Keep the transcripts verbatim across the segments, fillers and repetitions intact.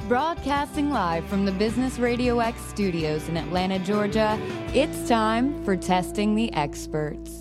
Broadcasting live from the Business Radio X studios in Atlanta, Georgia, it's time for Testing the Experts.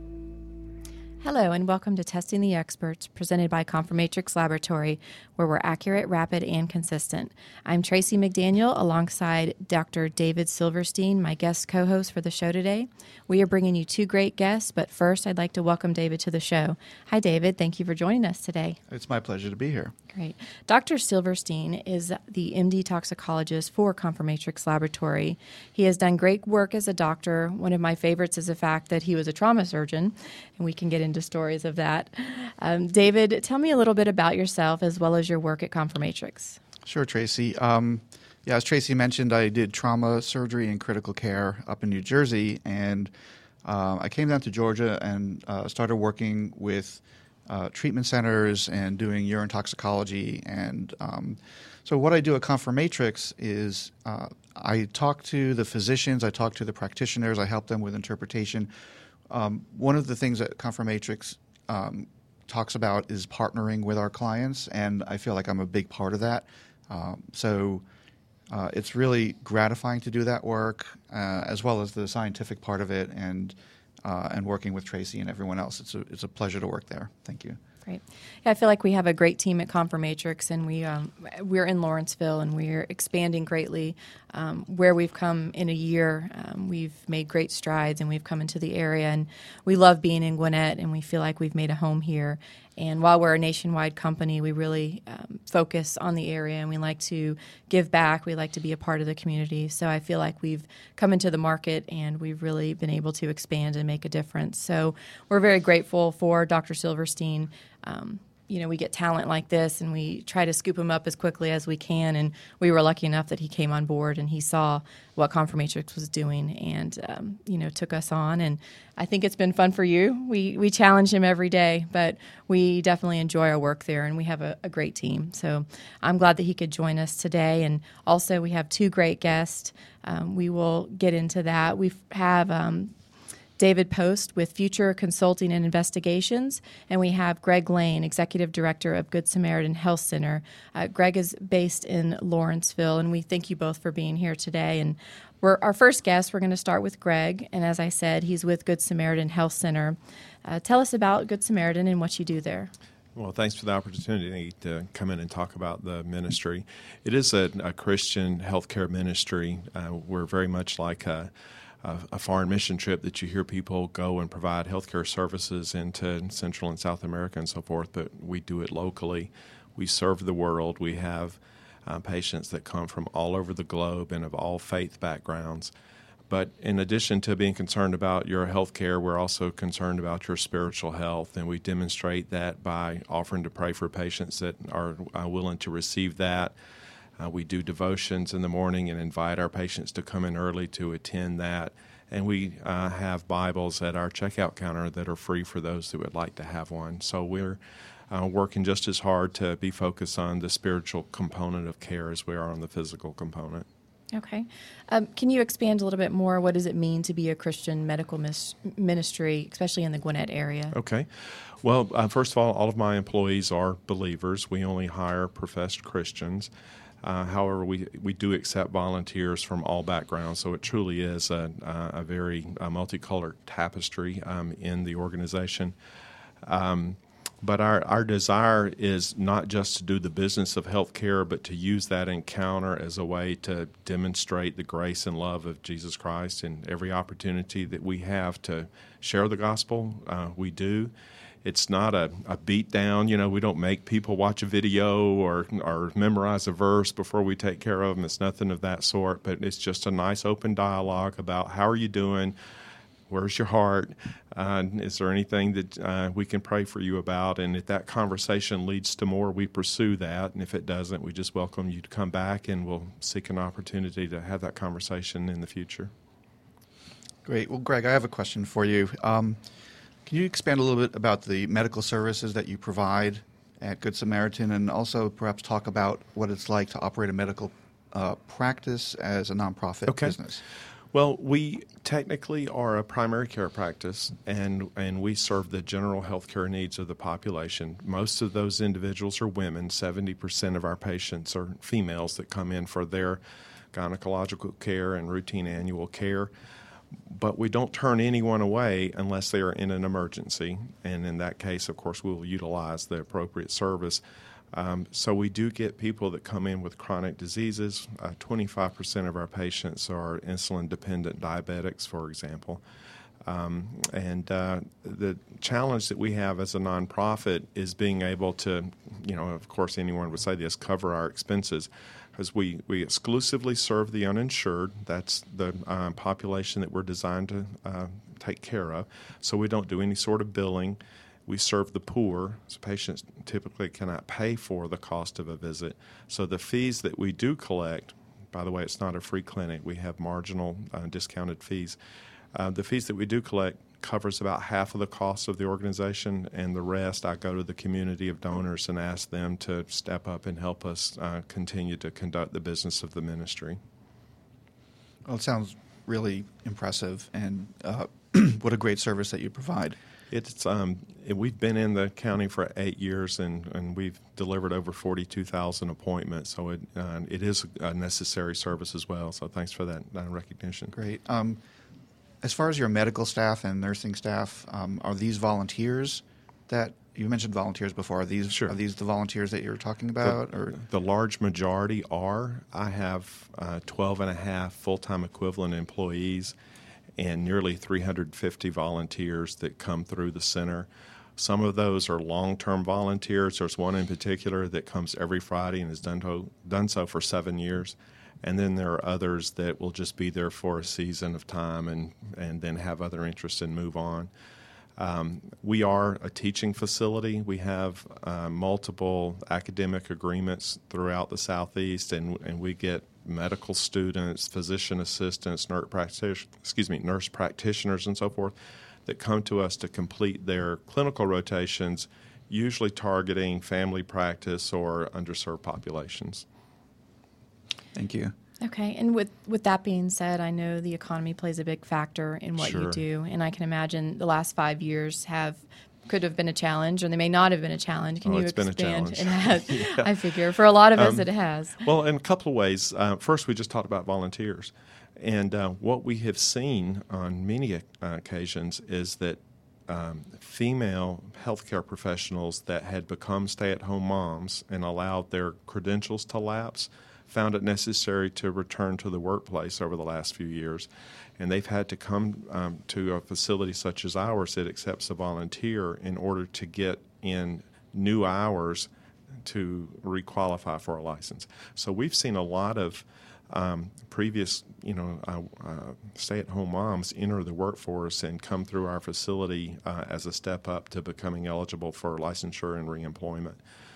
Hello, and welcome to Testing the Experts, presented by Confirmatrix Laboratory, where we're accurate, rapid, and consistent. I'm Tracy McDaniel, alongside Doctor David Silverstein, my guest co-host for the show today. We are bringing you two great guests, but first I'd like to welcome David to the show. Hi, David. Thank you for joining us today. It's my pleasure to be here. Great. Doctor Silverstein is the M D toxicologist for Confirmatrix Laboratory. He has done great work as a doctor. One of my favorites is the fact that he was a trauma surgeon, and we can get into stories of that. Um, David, tell me a little bit about yourself as well as your work at Confirmatrix. Sure, Tracy. Um, yeah, as Tracy mentioned, I did trauma surgery and critical care up in New Jersey, and uh, I came down to Georgia and uh, started working with Uh, treatment centers and doing urine toxicology. And um, so what I do at Confirmatrix is uh, I talk to the physicians, I talk to the practitioners, I help them with interpretation. Um, one of the things that Confirmatrix um, talks about is partnering with our clients, and I feel like I'm a big part of that. Um, so uh, it's really gratifying to do that work, uh, as well as the scientific part of it, and Uh, and working with Tracy and everyone else. It's a, it's a pleasure to work there. Thank you. Great. Yeah, I feel like we have a great team at Confirmatrix, and we, um, we're in Lawrenceville, and we're expanding greatly. Um, where we've come in a year, um, we've made great strides, and we've come into the area, and we love being in Gwinnett, and we feel like we've made a home here. And while we're a nationwide company, we really um, focus on the area, and we like to give back. We like to be a part of the community. So I feel like we've come into the market, and we've really been able to expand and make a difference. So we're very grateful for Doctor Silverstein. Um, you know, we get talent like this, and we try to scoop him up as quickly as we can. And we were lucky enough that he came on board, and he saw what Confirmatrix was doing, and um, you know, took us on. And I think it's been fun for you. We we challenge him every day, but we definitely enjoy our work there, and we have a, a great team. So I'm glad that he could join us today. And also, we have two great guests. Um, we will get into that. We have Um, David Post with Future Consulting and Investigations, and we have Greg Lane, Executive Director of Good Samaritan Health Center. Uh, Greg is based in Lawrenceville, and we thank you both for being here today. And we're our first guest, we're going to start with Greg, and as I said, he's with Good Samaritan Health Center. Uh, tell us about Good Samaritan and what you do there. Well, thanks for the opportunity to come in and talk about the ministry. It is a, a Christian healthcare ministry. Uh, we're very much like a A, a foreign mission trip that you hear people go and provide healthcare services into Central and South America and so forth, but we do it locally. We serve the world. We have uh, patients that come from all over the globe and of all faith backgrounds. But in addition to being concerned about your healthcare, we're also concerned about your spiritual health, and we demonstrate that by offering to pray for patients that are uh, willing to receive that. Uh, we do devotions in the morning and invite our patients to come in early to attend that. And we uh, have Bibles at our checkout counter that are free for those that would like to have one. So we're uh, working just as hard to be focused on the spiritual component of care as we are on the physical component. Okay. Um, can you expand a little bit more? What does it mean to be a Christian medical mis- ministry, especially in the Gwinnett area? Okay. Well, uh, first of all, all of my employees are believers. We only hire professed Christians. Uh, however, we, we do accept volunteers from all backgrounds, so it truly is a, a very a multicolored tapestry um, in the organization. Um, but our, our desire is not just to do the business of healthcare, but to use that encounter as a way to demonstrate the grace and love of Jesus Christ in every opportunity that we have to share the gospel. Uh, we do. It's not a, a beat down. You know, we don't make people watch a video or or memorize a verse before we take care of them. It's nothing of that sort, but it's just a nice open dialogue about how are you doing, where's your heart, uh, is there anything that uh, we can pray for you about, and if that conversation leads to more, we pursue that, and if it doesn't, we just welcome you to come back, and we'll seek an opportunity to have that conversation in the future. Great. Well, Greg, I have a question for you. Um, Can you expand a little bit about the medical services that you provide at Good Samaritan, and also perhaps talk about what it's like to operate a medical uh, practice as a nonprofit okay. business? Well, we technically are a primary care practice, and, and we serve the general health care needs of the population. Most of those individuals are women. seventy percent of our patients are females that come in for their gynecological care and routine annual care. But we don't turn anyone away unless they are in an emergency, and in that case, of course, we will utilize the appropriate service. Um, so we do get people that come in with chronic diseases. Uh, twenty-five percent of our patients are insulin-dependent diabetics, for example. Um, and uh, the challenge that we have as a nonprofit is being able to, you know, of course anyone would say this, cover our expenses, because we, we exclusively serve the uninsured. That's the uh, population that we're designed to uh, take care of. So we don't do any sort of billing. We serve the poor, so patients typically cannot pay for the cost of a visit. So the fees that we do collect, by the way, it's not a free clinic. We have marginal uh, discounted fees. Uh, the fees that we do collect covers about half of the cost of the organization, and the rest I go to the community of donors and ask them to step up and help us uh, continue to conduct the business of the ministry. Well, it sounds really impressive, and uh, what a great service that you provide. It's um, we've been in the county for eight years, and, and we've delivered over forty-two thousand appointments. So it uh, it is a necessary service as well. So thanks for that uh, recognition. Great. Um, as far as your medical staff and nursing staff, um, are these volunteers that you mentioned volunteers before? Are these Sure. are these the volunteers that you're talking about? The, or the large majority are. I have uh, twelve and a half full-time equivalent employees and nearly three hundred fifty volunteers that come through the center. Some of those are long-term volunteers. There's one in particular that comes every Friday and has done, to, done so for seven years. And then there are others that will just be there for a season of time and, and then have other interests and move on. Um, we are a teaching facility. We have uh, multiple academic agreements throughout the Southeast, and, and we get medical students, physician assistants, nurse practitioners, excuse me, nurse practitioners, and so forth, that come to us to complete their clinical rotations, usually targeting family practice or underserved populations. Thank you. Okay, and with, with that being said, I know the economy plays a big factor in what Sure. you do, and I can imagine the last five years have could have been a challenge, or they may not have been a challenge. Can Oh, you it's been a expand? challenge. It has. Yeah. I figure for a lot of us, Um, it has. Well, in a couple of ways. Uh, first, we just talked about volunteers. And uh, what we have seen on many uh, occasions is that um, female healthcare professionals that had become stay-at-home moms and allowed their credentials to lapse found it necessary to return to the workplace over the last few years. And they've had to come um, to a facility such as ours that accepts a volunteer in order to get in new hours to requalify for a license. So we've seen a lot of um, previous, you know, uh, uh, stay-at-home moms enter the workforce and come through our facility uh, as a step up to becoming eligible for licensure and reemployment.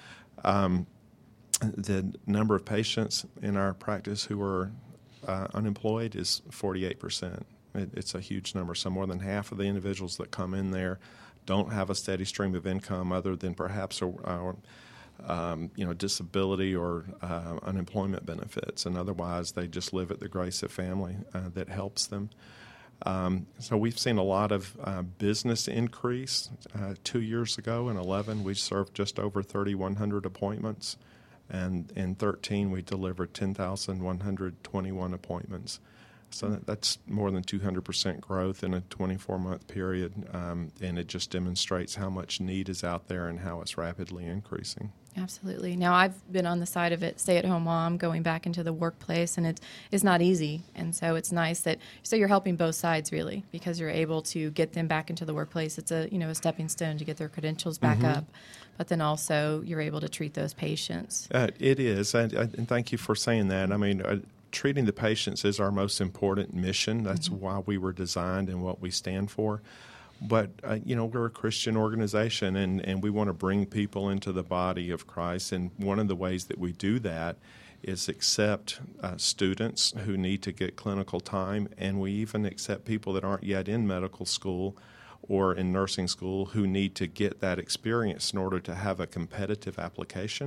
Um, the number of patients in our practice who are uh, unemployed is forty-eight percent. It, it's a huge number. So more than half of the individuals that come in there don't have a steady stream of income other than perhaps a, a um, you know, disability or uh, unemployment benefits, and otherwise they just live at the grace of family uh, that helps them. Um, so we've seen a lot of uh, business increase. Uh, two years ago in eleven, we served just over thirty-one hundred appointments, and in thirteen we delivered ten thousand one hundred twenty-one appointments. So that, that's more than two hundred percent growth in a twenty-four month period, um, and it just demonstrates how much need is out there and how it's rapidly increasing. Absolutely. Now, I've been on the side of it, stay-at-home mom, going back into the workplace, and it's, it's not easy. And so it's nice that, so you're helping both sides, really, because you're able to get them back into the workplace. It's a, you know, a stepping stone to get their credentials back Mm-hmm. up. But then also you're able to treat those patients. Uh, it is, and, and thank you for saying that. I mean, uh, treating the patients is our most important mission. That's mm-hmm. why we were designed and what we stand for. But, uh, you know, we're a Christian organization, and, and we want to bring people into the body of Christ. And one of the ways that we do that is accept uh, students who need to get clinical time, and we even accept people that aren't yet in medical school or in nursing school who need to get that experience in order to have a competitive application.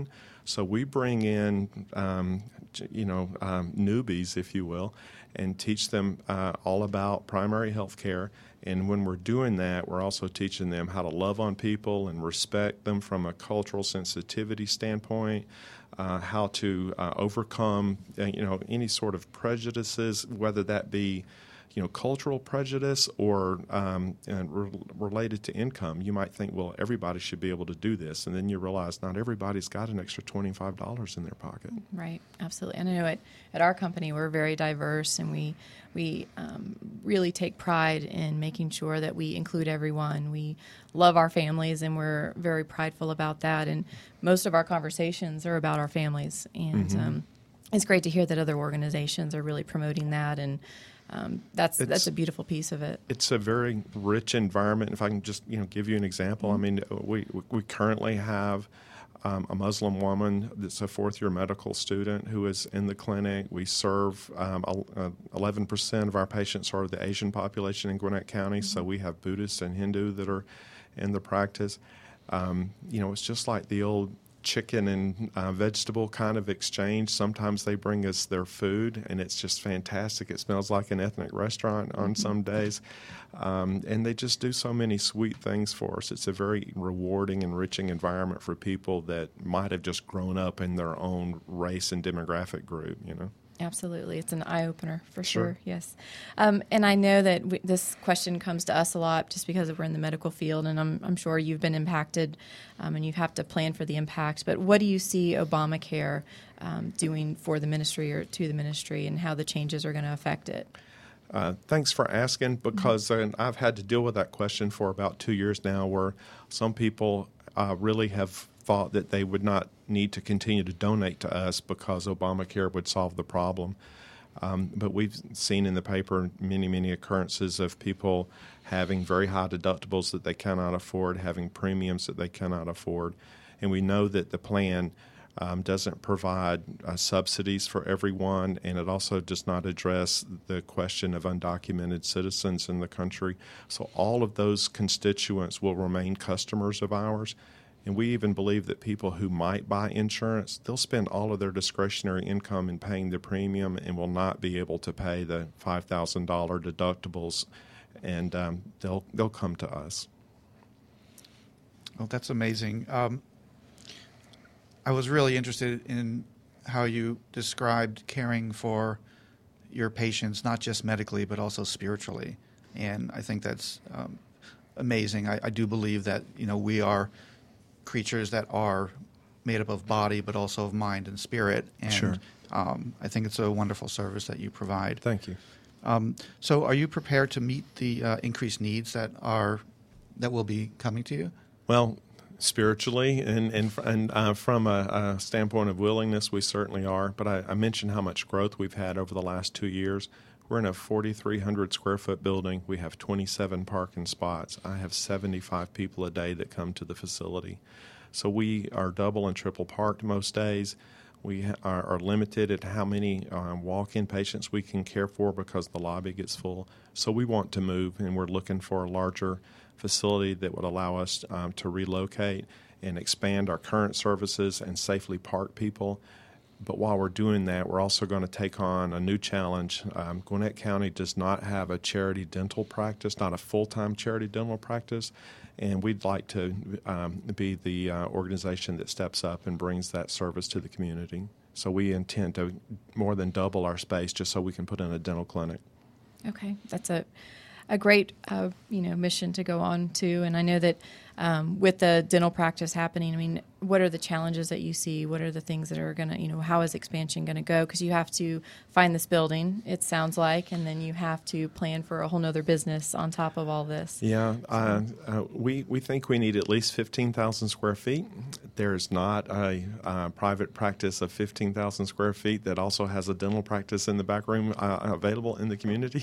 So we bring in, um, you know, um, newbies, if you will, and teach them uh, all about primary health care. And when we're doing that, we're also teaching them how to love on people and respect them from a cultural sensitivity standpoint, uh, how to uh, overcome, uh, you know, any sort of prejudices, whether that be, you know, cultural prejudice or um, and re- related to income. You might think, well, everybody should be able to do this, and then you realize not everybody's got an extra twenty-five dollars in their pocket. Right, absolutely. And I know at, at our company we're very diverse, and we we um, really take pride in making sure that we include everyone. We love our families, and we're very prideful about that. And most of our conversations are about our families, and mm-hmm. um, it's great to hear that other organizations are really promoting that. And Um, that's it's, that's a beautiful piece of it. It's a very rich environment. If I can just you know give you an example, mm-hmm. I mean we we currently have um, a Muslim woman that's a fourth year medical student who is in the clinic. We serve um, eleven percent of our patients are the Asian population in Gwinnett County, mm-hmm. so we have Buddhists and Hindu that are in the practice. Um, you know, it's just like the old chicken and uh, vegetable kind of exchange. Sometimes they bring us their food, and it's just fantastic. It smells like an ethnic restaurant on some days, um, and they just do so many sweet things for us. It's a very rewarding, enriching environment for people that might have just grown up in their own race and demographic group, you know. Absolutely. It's an eye-opener for sure, sure. yes. Um, and I know that we, this question comes to us a lot just because we're in the medical field, and I'm, I'm sure you've been impacted um, and you have to plan for the impact. But what do you see Obamacare um, doing for the ministry or to the ministry, and how the changes are going to affect it? Uh, thanks for asking, because uh, I've had to deal with that question for about two years now, where some people uh, really have thought that they would not need to continue to donate to us because Obamacare would solve the problem. Um, but we've seen in the paper many, many occurrences of people having very high deductibles that they cannot afford, having premiums that they cannot afford. And we know that the plan um, doesn't provide uh, subsidies for everyone, and it also does not address the question of undocumented citizens in the country. So all of those constituents will remain customers of ours. And we even believe that people who might buy insurance, they'll spend all of their discretionary income in paying the premium and will not be able to pay the five thousand dollars deductibles, and um, they'll they'll come to us. Well, that's amazing. Um, I was really interested in how you described caring for your patients, not just medically, but also spiritually. And I think that's um, amazing. I, I do believe that, you know, we are creatures that are made up of body, but also of mind and spirit. And sure. um, I think it's a wonderful service that you provide. Thank you. Um, so are you prepared to meet the uh, increased needs that are that will be coming to you? Well, spiritually and and, and uh, from a, a standpoint of willingness, we certainly are. But I, I mentioned how much growth we've had over the last two years. We're in a forty-three hundred square foot building. We have twenty-seven parking spots. I have seventy-five people a day that come to the facility. So we are double and triple parked most days. We ha- are, are limited at how many um, walk-in patients we can care for because the lobby gets full. So we want to move, and we're looking for a larger facility that would allow us um, to relocate and expand our current services and safely park people. But while we're doing that, we're also going to take on a new challenge. Um, Gwinnett County does not have a charity dental practice, not a full-time charity dental practice, and we'd like to um, be the uh, organization that steps up and brings that service to the community. So we intend to more than double our space just so we can put in a dental clinic. Okay, that's a a great uh, you know mission to go on to, and I know that um, with the dental practice happening, I mean, what are the challenges that you see? What are the things that are going to, you know, how is expansion going to go? Because you have to find this building, it sounds like, and then you have to plan for a whole nother business on top of all this. Yeah, uh, uh, we, we think we need at least fifteen thousand square feet. There is not a uh, private practice of fifteen thousand square feet that also has a dental practice in the back room uh, available in the community.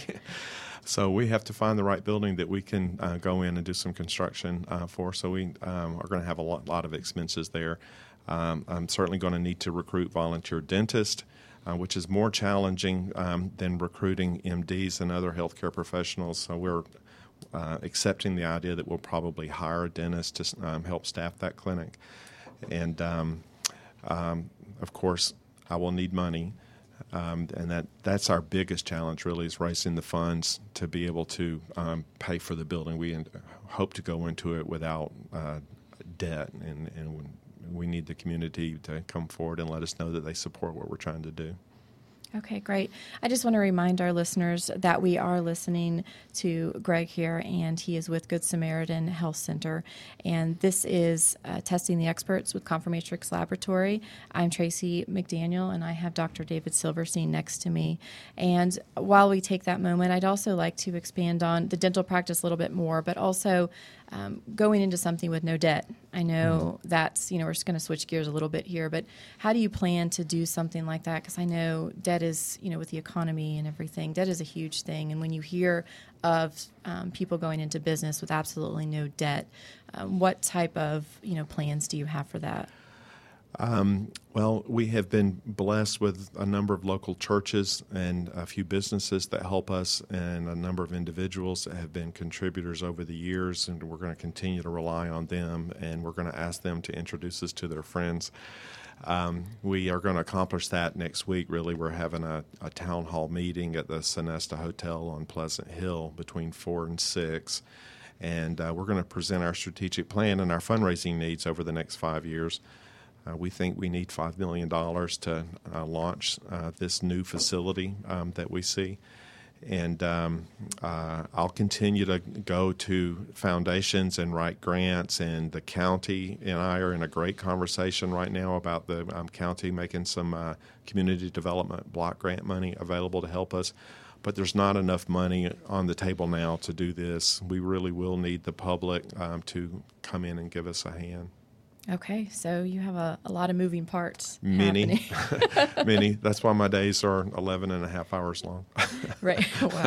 So we have to find the right building that we can uh, go in and do some construction uh, for. So we um, are going to have a lot, lot of expenses there. Um, I'm certainly going to need to recruit volunteer dentists, uh, which is more challenging um, than recruiting M Ds and other healthcare professionals. So we're uh, accepting the idea that we'll probably hire a dentist to um, help staff that clinic. And um, um, of course, I will need money. Um, and that, that's our biggest challenge, really, is raising the funds to be able to um, pay for the building. We in, hope to go into it without uh, debt, and, and we need the community to come forward and let us know that they support what we're trying to do. Okay, great. I just want to remind our listeners that we are listening to Greg here, and he is with Good Samaritan Health Center. And this is uh, Testing the Experts with Confirmatrix Laboratory. I'm Tracy McDaniel, and I have Doctor David Silverstein next to me. And while we take that moment, I'd also like to expand on the dental practice a little bit more, but also um, going into something with no debt. I know mm. that's, you know, we're just going to switch gears a little bit here, but how do you plan to do something like that? Because I know debt is, you know, with the economy and everything, debt is a huge thing. And when you hear of um, people going into business with absolutely no debt, um, what type of, you know, plans do you have for that? Um, well, we have been blessed with a number of local churches and a few businesses that help us, and a number of individuals that have been contributors over the years, and we're going to continue to rely on them, and we're going to ask them to introduce us to their friends. Um, we are going to accomplish that next week, really. We're having a, a town hall meeting at the Sonesta Hotel on Pleasant Hill between four and six, and uh, we're going to present our strategic plan and our fundraising needs over the next five years. Uh, we think we need five million dollars to uh, launch uh, this new facility um, that we see. And um, uh, I'll continue to go to foundations and write grants, and the county and I are in a great conversation right now about the um, county making some uh, community development block grant money available to help us. But there's not enough money on the table now to do this. We really will need the public um, to come in and give us a hand. Okay, so you have a, a lot of moving parts. Many, many. That's why my days are eleven and a half hours long. Right. Wow.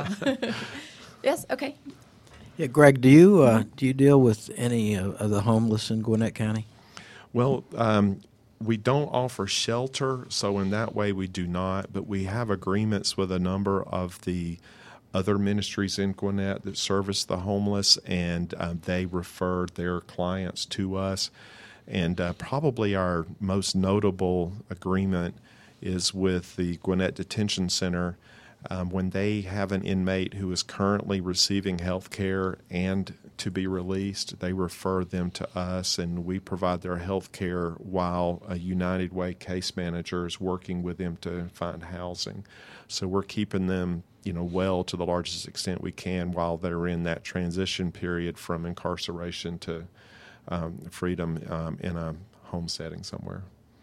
Yes. Okay. Yeah, Greg, do you uh, do you deal with any uh, of the homeless in Gwinnett County? Well, um, we don't offer shelter, so in that way we do not. But we have agreements with a number of the other ministries in Gwinnett that service the homeless, and uh, they refer their clients to us. And uh, probably our most notable agreement is with the Gwinnett Detention Center. Um, when they have an inmate who is currently receiving health care and to be released, they refer them to us, and we provide their health care while a United Way case manager is working with them to find housing. So we're keeping them, you know, well to the largest extent we can while they're in that transition period from incarceration to Um, freedom um, in a home setting somewhere.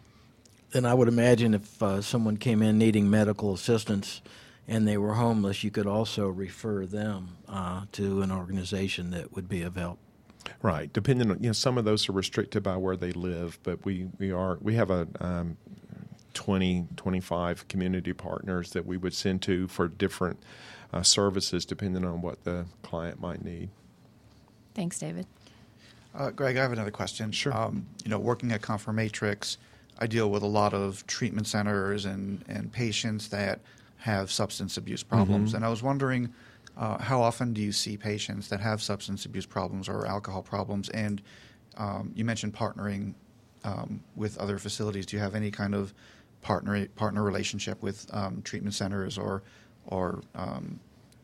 Then I would imagine if uh, someone came in needing medical assistance and they were homeless, you could also refer them uh, to an organization that would be of help. Right. Depending on, you know, some of those are restricted by where they live, but we, we are we have a um, twenty, twenty-five community partners that we would send to for different uh, services depending on what the client might need. Thanks, David. Uh, Greg, I have another question. Sure. Um, you know, working at Confirmatrix, I deal with a lot of treatment centers and, and patients that have substance abuse problems. Mm-hmm. And I was wondering, uh, how often do you see patients that have substance abuse problems or alcohol problems? And um, you mentioned partnering um, with other facilities. Do you have any kind of partner partner relationship with um, treatment centers or or um,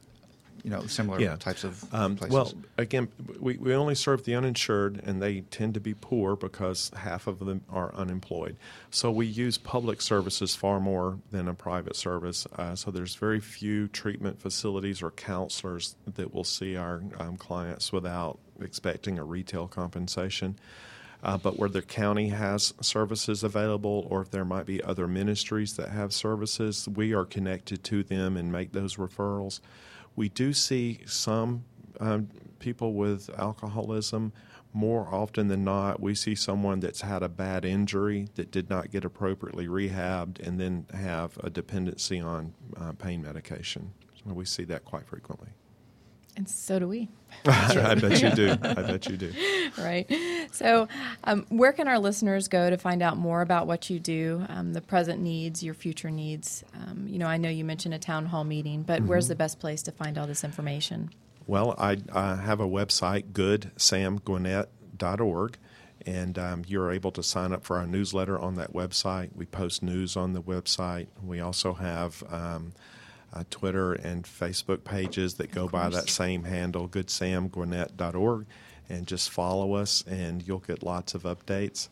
you know, similar yeah. types of um, places? Well, again, we, we only serve the uninsured, and they tend to be poor because half of them are unemployed. So we use public services far more than a private service. Uh, so there's very few treatment facilities or counselors that will see our um, clients without expecting a retail compensation. Uh, but where the county has services available, or if there might be other ministries that have services, we are connected to them and make those referrals. We do see some um, people with alcoholism. More often than not, we see someone that's had a bad injury that did not get appropriately rehabbed and then have a dependency on uh, pain medication. So we see that quite frequently. And so do we. I bet you do. I bet you do. Right. So um, where can our listeners go to find out more about what you do, um, the present needs, your future needs? Um, you know, I know you mentioned a town hall meeting, but mm-hmm. where's the best place to find all this information? Well, I, I have a website, good sam gwinnett dot org, And um, you're able to sign up for our newsletter on that website. We post news on the website. We also have um, uh, Twitter and Facebook pages that go by that same handle, good sam gwinnett dot org. And just follow us, and you'll get lots of updates.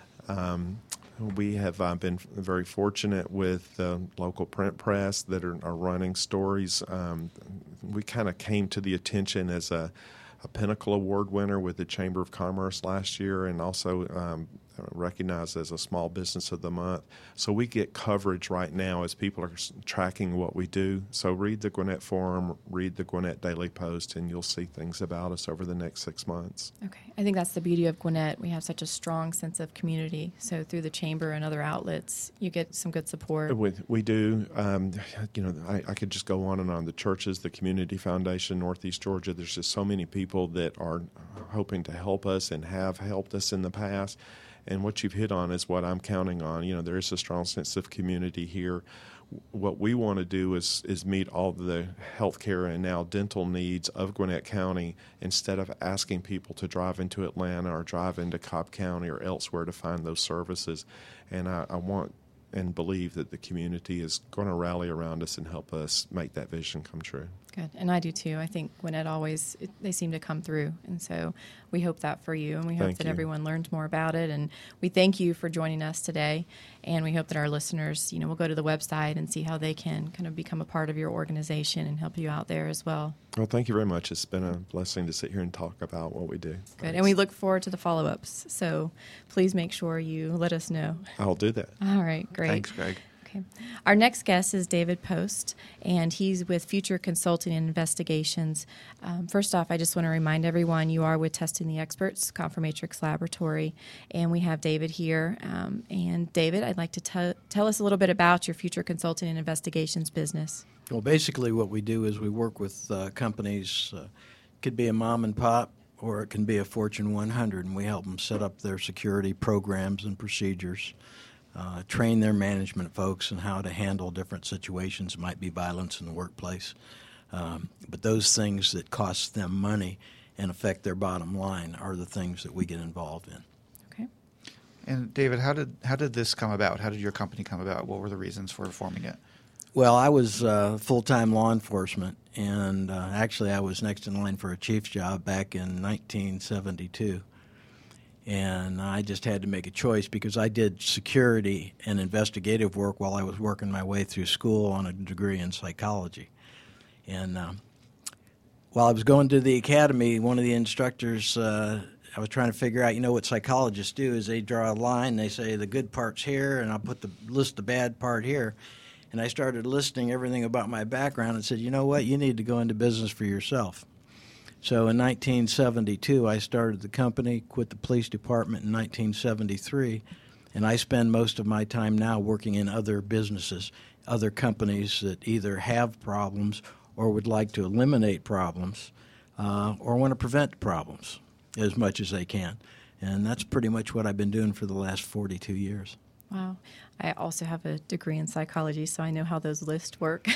Um, we have uh, been very fortunate with the local print press that are, are running stories. Um, we kind of came to the attention as a, a Pinnacle Award winner with the Chamber of Commerce last year, and also um, recognized as a Small Business of the Month. So we get coverage right now as people are tracking what we do. So read the Gwinnett Forum, read the Gwinnett Daily Post, and you'll see things about us over the next six months. Okay. I think that's the beauty of Gwinnett. We have such a strong sense of community. So through the Chamber and other outlets, you get some good support. We, we do. Um, you know, I, I could just go on and on. The churches, the Community Foundation, Northeast Georgia, there's just so many people that are hoping to help us and have helped us in the past. And what you've hit on is what I'm counting on. You know, there is a strong sense of community here. What we want to do is is meet all the healthcare and now dental needs of Gwinnett County instead of asking people to drive into Atlanta or drive into Cobb County or elsewhere to find those services. And I, I want and believe that the community is going to rally around us and help us make that vision come true. Good. And I do too. I think Gwinnett always, it, they seem to come through. And so we hope that for you. And we hope Thank that you. everyone learns more about it. And we thank you for joining us today. And we hope that our listeners, you know, will go to the website and see how they can kind of become a part of your organization and help you out there as well. Well, thank you very much. It's been a blessing to sit here and talk about what we do. Good. Thanks. And we look forward to the follow-ups. So please make sure you let us know. I'll do that. All right. Great. Thanks, Greg. Okay. Our next guest is David Post, and he's with Future Consulting and Investigations. Um, first off, I just want to remind everyone you are with Testing the Experts, Confirmatrix Laboratory, and we have David here. Um, and David, I'd like to t- tell us a little bit about your Future Consulting and Investigations business. Well, basically what we do is we work with uh, companies. Uh, it could be a mom and pop, or it can be a Fortune one hundred, and we help them set up their security programs and procedures. Uh, train their management folks on how to handle different situations. It might be violence in the workplace. Um, but those things that cost them money and affect their bottom line are the things that we get involved in. Okay. And David, how did how did this come about? How did your company come about? What were the reasons for forming it? Well, I was uh, full-time law enforcement, and uh, actually I was next in line for a chief's job back in nineteen seventy-two. And I just had to make a choice because I did security and investigative work while I was working my way through school on a degree in psychology. And um, while I was going to the academy, one of the instructors, uh, I was trying to figure out, you know, what psychologists do is they draw a line, they say the good part's here, and I'll put the list the bad part here. And I started listing everything about my background and said, you know what, you need to go into business for yourself. So in nineteen seventy-two, I started the company, quit the police department in nineteen seventy-three, and I spend most of my time now working in other businesses, other companies that either have problems or would like to eliminate problems uh, or want to prevent problems as much as they can. And that's pretty much what I've been doing for the last forty-two years. Wow. I also have a degree in psychology, so I know how those lists work.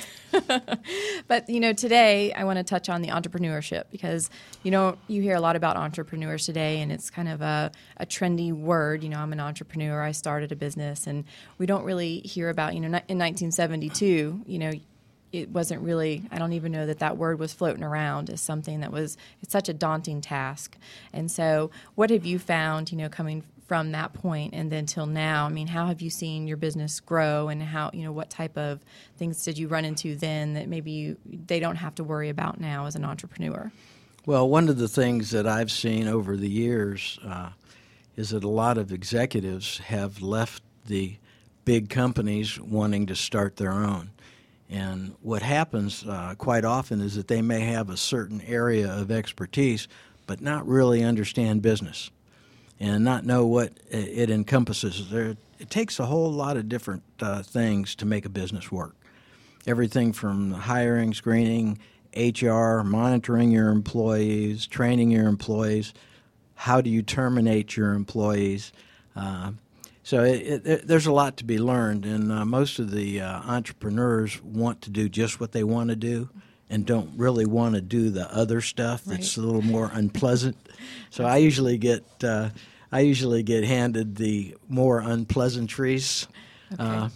But, you know, today I want to touch on the entrepreneurship because, you know, you hear a lot about entrepreneurs today, and it's kind of a, a trendy word. You know, I'm an entrepreneur. I started a business, and we don't really hear about, you know, in nineteen seventy-two, you know, it wasn't really, I don't even know that that word was floating around as something that was, it's such a daunting task. And so what have you found, you know, coming from that point and then till now? I mean, how have you seen your business grow, and how, you know, what type of things did you run into then that maybe you, they don't have to worry about now as an entrepreneur? Well, one of the things that I've seen over the years uh, is that a lot of executives have left the big companies wanting to start their own. And what happens uh, quite often is that they may have a certain area of expertise but not really understand business and not know what it encompasses. There, it takes a whole lot of different uh, things to make a business work. Everything from hiring, screening, H R, monitoring your employees, training your employees, how do you terminate your employees. Uh, so it, it, there's a lot to be learned, and uh, most of the uh, entrepreneurs want to do just what they want to do and don't really want to do the other stuff that's right. a little more unpleasant. So I usually get uh, I usually get handed the more unpleasantries. Okay. Uh,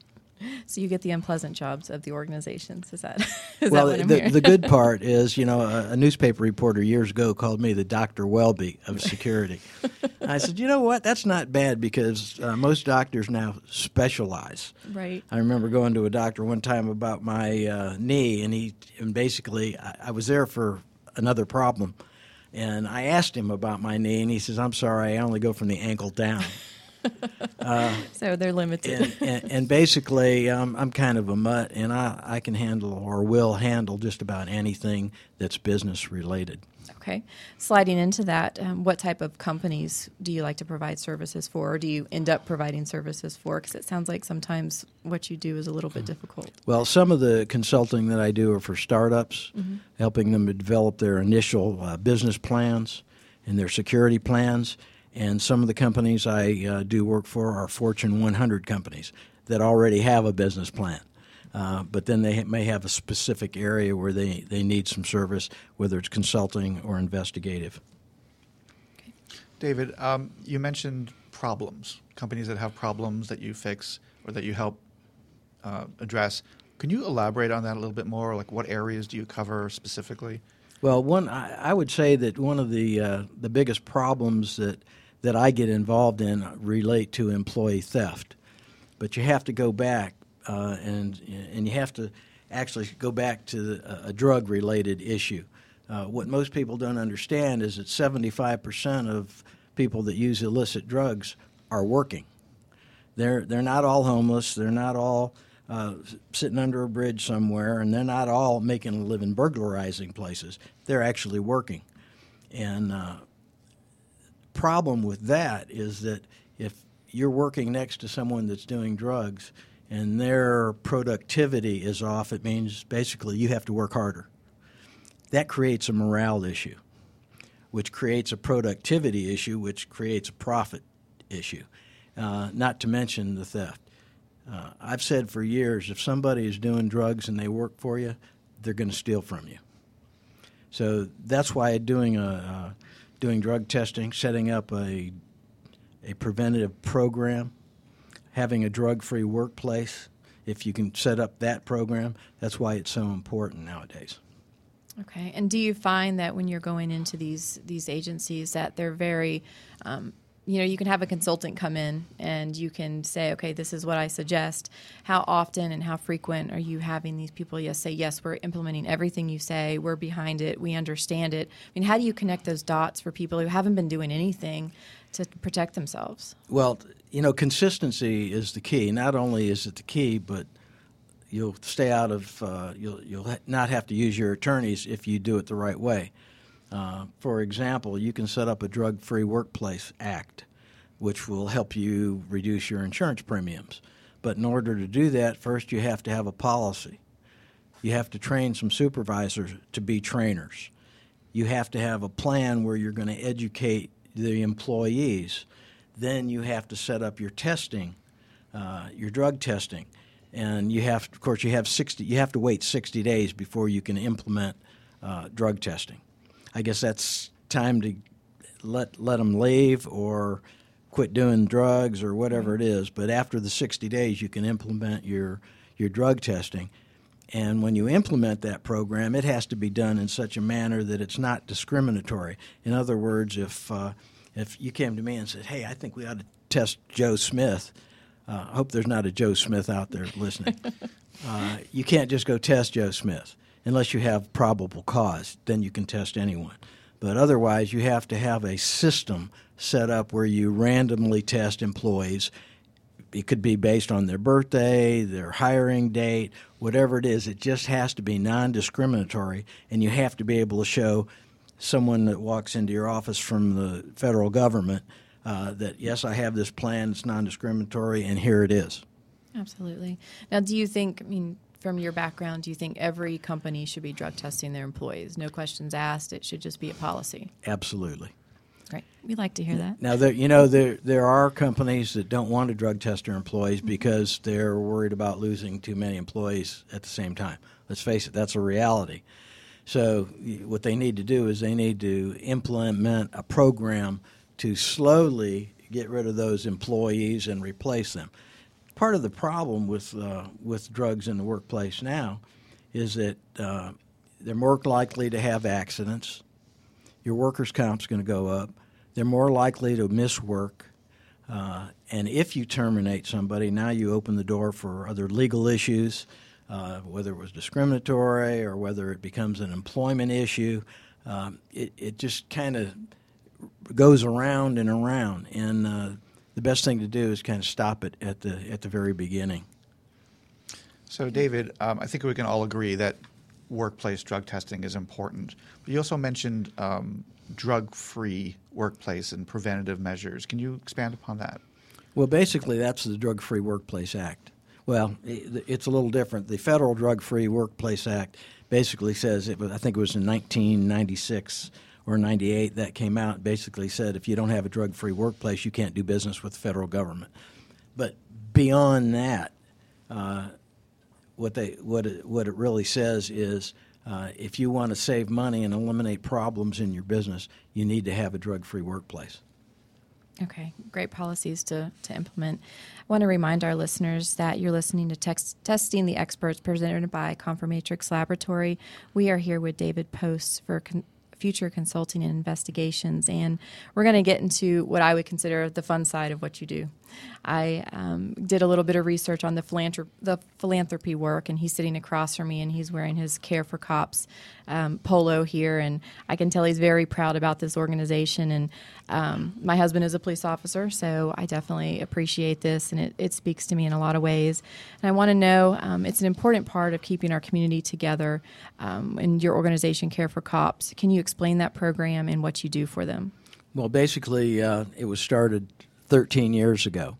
So you get the unpleasant jobs of the organizations. Is that, is well, that what I'm the, hearing? the good part is, you know, a, a newspaper reporter years ago called me the Doctor Welby of security. I said, you know what? That's not bad because uh, most doctors now specialize. Right. I remember going to a doctor one time about my uh, knee, and he and basically I, I was there for another problem, and I asked him about my knee, and he says, "I'm sorry, I only go from the ankle down." Uh, so they're limited. and, and, and basically, um, I'm kind of a mutt, and I, I can handle or will handle just about anything that's business related. Okay. Sliding into that, um, what type of companies do you like to provide services for, or do you end up providing services for? Because it sounds like sometimes what you do is a little bit difficult. Well, some of the consulting that I do are for startups, mm-hmm. helping them to develop their initial uh, business plans and their security plans. And some of the companies I uh, do work for are Fortune one hundred companies that already have a business plan. Uh, but then they may have a specific area where they, they need some service, whether it's consulting or investigative. Okay. David, um, you mentioned problems, companies that have problems that you fix or that you help uh, address. Can you elaborate on that a little bit more? Like what areas do you cover specifically? Well, one I, I would say that one of the uh, the biggest problems that that I get involved in relate to employee theft. But you have to go back, uh, and and you have to actually go back to the, a drug-related issue. Uh, what most people don't understand is that seventy-five percent of people that use illicit drugs are working. They're they're not all homeless. They're not all uh, sitting under a bridge somewhere, and they're not all making a living burglarizing places. They're actually working, and uh, problem with that is that if you're working next to someone that's doing drugs and their productivity is off, it means basically you have to work harder. That creates a morale issue, which creates a productivity issue, which creates a profit issue, uh, not to mention the theft. Uh, I've said for years, if somebody is doing drugs and they work for you, they're going to steal from you. So that's why doing a uh, doing drug testing, setting up a a preventative program, having a drug-free workplace, if you can set up that program, that's why it's so important nowadays. Okay. And do you find that when you're going into these these agencies that they're very, um, you know, you can have a consultant come in and you can say, okay, this is what I suggest. How often and how frequent are you having these people yes say, yes, we're implementing everything you say, we're behind it, we understand it? I mean, how do you connect those dots for people who haven't been doing anything to protect themselves? Well, you know, consistency is the key. Not only is it the key, but you'll stay out of, uh, you'll, you'll ha- not have to use your attorneys if you do it the right way. Uh, for example, you can set up a Drug-Free Workplace Act, which will help you reduce your insurance premiums. But in order to do that, first you have to have a policy. You have to train some supervisors to be trainers. You have to have a plan where you're going to educate the employees. Then you have to set up your testing, uh, your drug testing. And you have, of course, you have sixty. You have to wait sixty days before you can implement uh, drug testing. I guess that's time to let let them leave or quit doing drugs or whatever it is. But after the sixty days, you can implement your your drug testing. And when you implement that program, it has to be done in such a manner that it's not discriminatory. In other words, if uh, if you came to me and said, "Hey, I think we ought to test Joe Smith," uh, I hope there's not a Joe Smith out there listening. uh, you can't just go test Joe Smith. Unless you have probable cause, then you can test anyone. But otherwise, you have to have a system set up where you randomly test employees. It could be based on their birthday, their hiring date, whatever it is. It just has to be non-discriminatory, and you have to be able to show someone that walks into your office from the federal government uh, that, yes, I have this plan, it's non-discriminatory, and here it is. Absolutely. Now, do you think, I mean, from your background, do you think every company should be drug testing their employees? No questions asked. It should just be a policy. Absolutely. Great. We like to hear that. Now, there, you know, there there are companies that don't want to drug test their employees because they're worried about losing too many employees at the same time. Let's face it, that's a reality. So what they need to do is they need to implement a program to slowly get rid of those employees and replace them. Part of the problem with uh, with drugs in the workplace now is that uh, they're more likely to have accidents. Your workers' comp's going to go up. They're more likely to miss work. Uh, and if you terminate somebody, now you open the door for other legal issues, uh, whether it was discriminatory or whether it becomes an employment issue. Um, it, it just kind of goes around and around. And uh, the best thing to do is kind of stop it at the at the very beginning. So, David, um, I think we can all agree that workplace drug testing is important. But you also mentioned um, drug-free workplace and preventative measures. Can you expand upon that? Well, basically, that's the Drug-Free Workplace Act. Well, it's a little different. The Federal Drug-Free Workplace Act basically says, it was, I think it was in nineteen ninety-six or ninety-eight that came out, basically said if you don't have a drug-free workplace, you can't do business with the federal government. But beyond that, uh, what they what it, what it really says is uh, if you want to save money and eliminate problems in your business, you need to have a drug-free workplace. Okay, great policies to, to implement. I want to remind our listeners that you're listening to text, Testing the Experts presented by Confirmatrix Laboratory. We are here with David Post for con- future consulting and investigations, and we're going to get into what I would consider the fun side of what you do. I um, did a little bit of research on the, philanthrop- the philanthropy work, and he's sitting across from me, and he's wearing his Care for Cops um, polo here, and I can tell he's very proud about this organization. And um, my husband is a police officer, so I definitely appreciate this, and it, it speaks to me in a lot of ways. And I want to know, um, it's an important part of keeping our community together. Um, in your organization, Care for Cops, can you explain that program and what you do for them? Well, basically, uh, it was started thirteen years ago.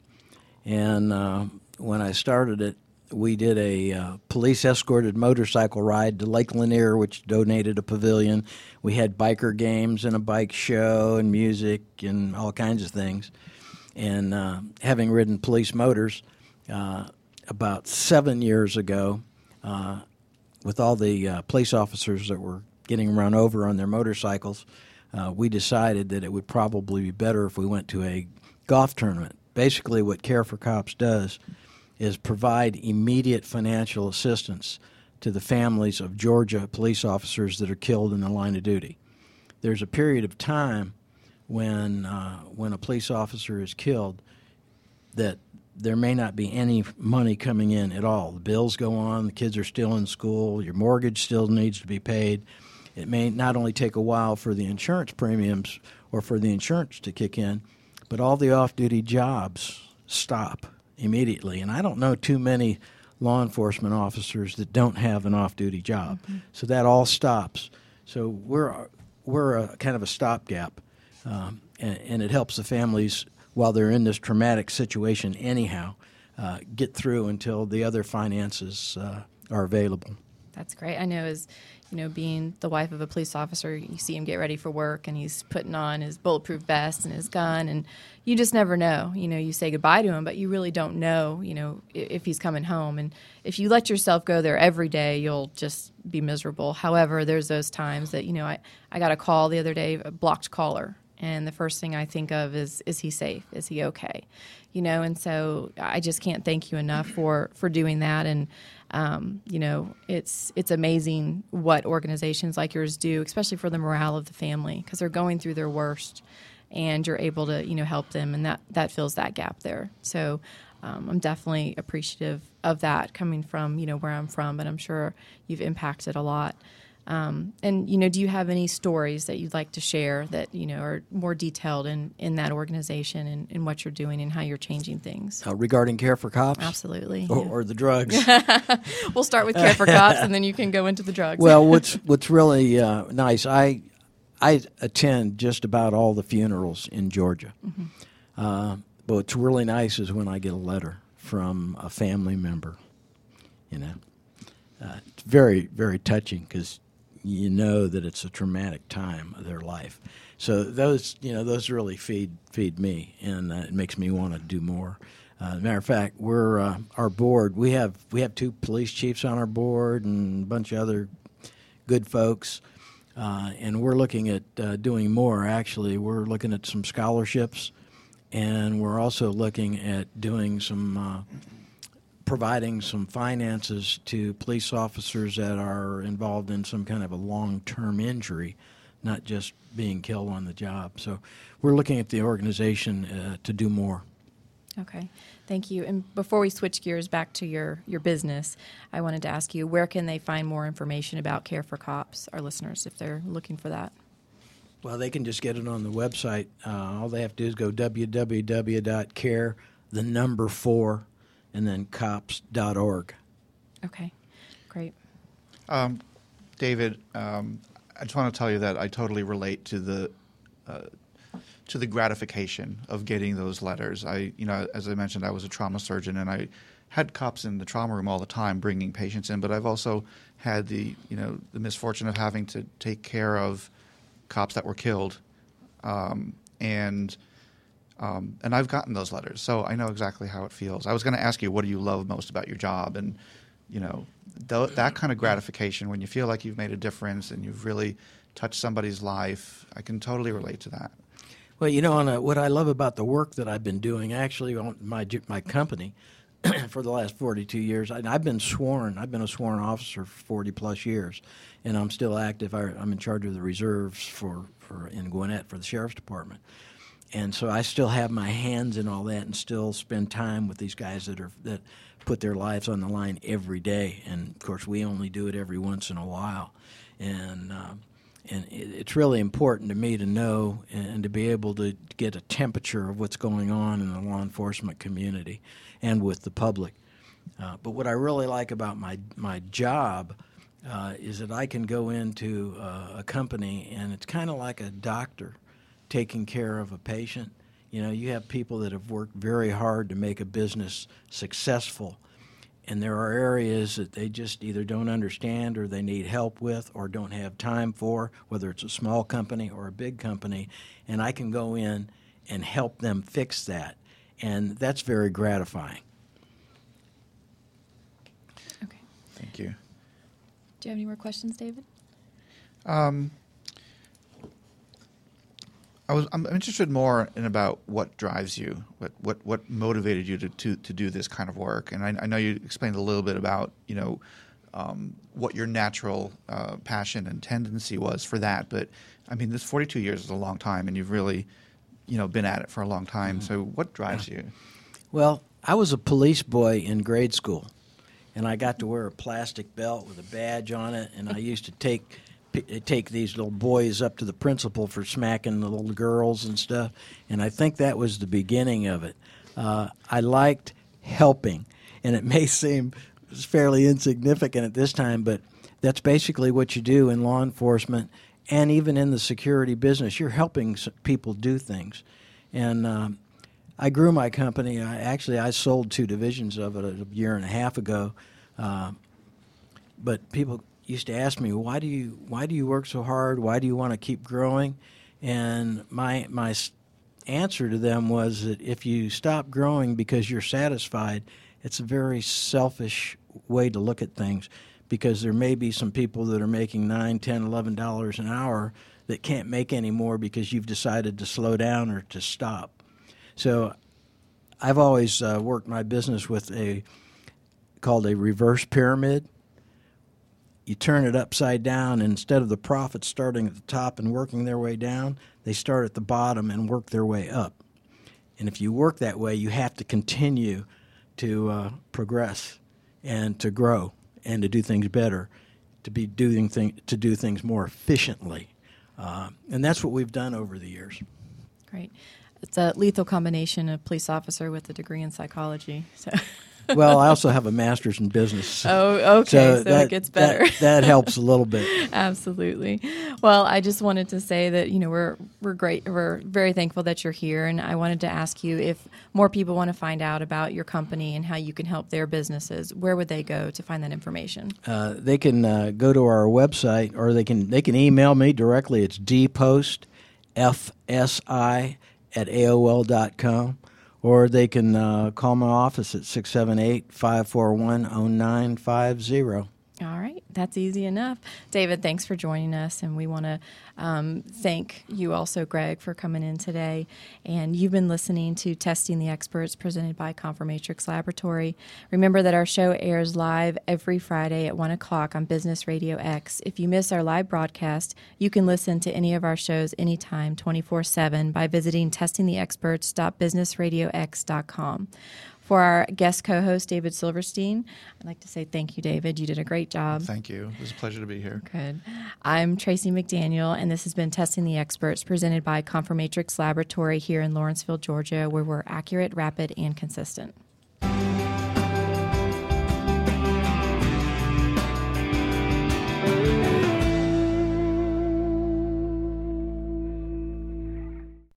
And uh, when I started it, we did a uh, police-escorted motorcycle ride to Lake Lanier, which donated a pavilion. We had biker games and a bike show and music and all kinds of things. And uh, having ridden police motors, uh, about seven years ago, uh, with all the uh, police officers that were getting run over on their motorcycles, uh, we decided that it would probably be better if we went to a golf tournament. Basically, what Care for Cops does is provide immediate financial assistance to the families of Georgia police officers that are killed in the line of duty. There's a period of time when uh, when a police officer is killed that there may not be any money coming in at all. The bills go on, the kids are still in school, your mortgage still needs to be paid. It may not only take a while for the insurance premiums or for the insurance to kick in, but all the off-duty jobs stop immediately. And I don't know too many law enforcement officers that don't have an off-duty job. Mm-hmm. So that all stops. So we're we're a kind of a stopgap, um, and, and it helps the families while they're in this traumatic situation anyhow uh, get through until the other finances uh, are available. That's great. I know as you know, being the wife of a police officer, you see him get ready for work and he's putting on his bulletproof vest and his gun, and you just never know. You know, you say goodbye to him, but you really don't know, you know, if he's coming home. And if you let yourself go there every day, you'll just be miserable. However, there's those times that, you know, I, I got a call the other day, a blocked caller. And the first thing I think of is, is he safe? Is he okay? You know, and so I just can't thank you enough for, for doing that. And, um, you know, it's it's amazing what organizations like yours do, especially for the morale of the family, because they're going through their worst, and you're able to, you know, help them, and that, that fills that gap there. So um, I'm definitely appreciative of that coming from, you know, where I'm from, but I'm sure you've impacted a lot. Um, and, you know, do you have any stories that you'd like to share that, you know, are more detailed in, in that organization and, and what you're doing and how you're changing things? Uh, regarding Care for Cops? Absolutely. Or, yeah. or the drugs? We'll start with Care for Cops, and then you can go into the drugs. Well, what's what's really uh, nice, I I attend just about all the funerals in Georgia. Mm-hmm. Uh, but what's really nice is when I get a letter from a family member, you know. Uh, it's very, very touching because you know that it's a traumatic time of their life. So those, you know, those really feed feed me, and uh, it makes me want to do more. Uh, as a matter of fact, we're uh, our board. We have we have two police chiefs on our board and a bunch of other good folks. Uh, and we're looking at uh, doing more, actually. We're looking at some scholarships, and we're also looking at doing some, uh, providing some finances to police officers that are involved in some kind of a long-term injury, not just being killed on the job. So we're looking at the organization uh, to do more. Okay, thank you. And before we switch gears back to your, your business, I wanted to ask you, where can they find more information about Care for Cops, our listeners, if they're looking for that? Well, they can just get it on the website. Uh, all they have to do is go w w w dot care, the number four, and then cops dot org. Okay, great. Um, David, um, I just want to tell you that I totally relate to the uh, to the gratification of getting those letters. I, you know, as I mentioned, I was a trauma surgeon, and I had cops in the trauma room all the time bringing patients in, but I've also had the, you know, the misfortune of having to take care of cops that were killed, um, and um, and I've gotten those letters, so I know exactly how it feels. I was going to ask you, what do you love most about your job? And, you know, th- that kind of gratification when you feel like you've made a difference and you've really touched somebody's life, I can totally relate to that. Well, you know, on a, what I love about the work that I've been doing, actually, on my my company for the last forty-two years, I, I've been sworn. I've been a sworn officer for forty plus years, and I'm still active. I, I'm in charge of the reserves for, for in Gwinnett for the sheriff's department, and so I still have my hands in all that, and still spend time with these guys that are that put their lives on the line every day. And of course, we only do it every once in a while, and. Uh, And it's really important to me to know and to be able to get a temperature of what's going on in the law enforcement community and with the public. Uh, but what I really like about my, my job uh, is that I can go into uh, a company, and it's kind of like a doctor taking care of a patient. You know, you have people that have worked very hard to make a business successful, and there are areas that they just either don't understand or they need help with or don't have time for, whether it's a small company or a big company, and I can go in and help them fix that, and that's very gratifying. Okay. Thank you. Do you have any more questions, David? Um, I was. I'm interested more in about what drives you, what what, what motivated you to, to, to do this kind of work. And I, I know you explained a little bit about, you know, um, what your natural uh, passion and tendency was for that. But I mean, this forty-two years is a long time, and you've really, you know, been at it for a long time. Mm-hmm. So what drives you? Well, I was a police boy in grade school, and I got to wear a plastic belt with a badge on it, and I used to take. take these little boys up to the principal for smacking the little girls and stuff, and I think that was the beginning of it. Uh, I liked helping, and it may seem fairly insignificant at this time, but that's basically what you do in law enforcement and even in the security business. You're helping people do things. And um, I grew my company. I, actually, I sold two divisions of it a year and a half ago, uh, but people used to ask me, why do you why do you work so hard? Why do you want to keep growing? And my my answer to them was that if you stop growing because you're satisfied, it's a very selfish way to look at things, because there may be some people that are making nine, ten, eleven dollars an hour that can't make any more because you've decided to slow down or to stop. So I've always uh, worked my business with a called a reverse pyramid. You turn it upside down, and instead of the profits starting at the top and working their way down, they start at the bottom and work their way up. And if you work that way, you have to continue to uh, progress and to grow and to do things better, to be doing thing, to do things more efficiently. Uh, and that's what we've done over the years. Great. It's a lethal combination of police officer with a degree in psychology. So. Well, I also have a master's in business. Oh, okay, so, so that, it gets better. That, that helps a little bit. Absolutely. Well, I just wanted to say that, you know, we're we're great. We're very thankful that you're here, and I wanted to ask you, if more people want to find out about your company and how you can help their businesses, where would they go to find that information? Uh, they can uh, go to our website, or they can they can email me directly. It's dpost, F S I, at A O L dot com. Or they can uh, call my office at six seven eight, five four one, zero nine five zero. All right. That's easy enough. David, thanks for joining us, and we want to um, thank you also, Greg, for coming in today. And you've been listening to Testing the Experts presented by Confirmatrix Laboratory. Remember that our show airs live every Friday at one o'clock on Business Radio X. If you miss our live broadcast, you can listen to any of our shows anytime, twenty-four seven, by visiting testing the experts dot business radio x dot com. For our guest co-host, David Silverstein, I'd like to say thank you, David. You did a great job. Thank you. It was a pleasure to be here. Good. I'm Tracy McDaniel, and this has been Testing the Experts presented by Confirmatrix Laboratory here in Lawrenceville, Georgia, where we're accurate, rapid, and consistent.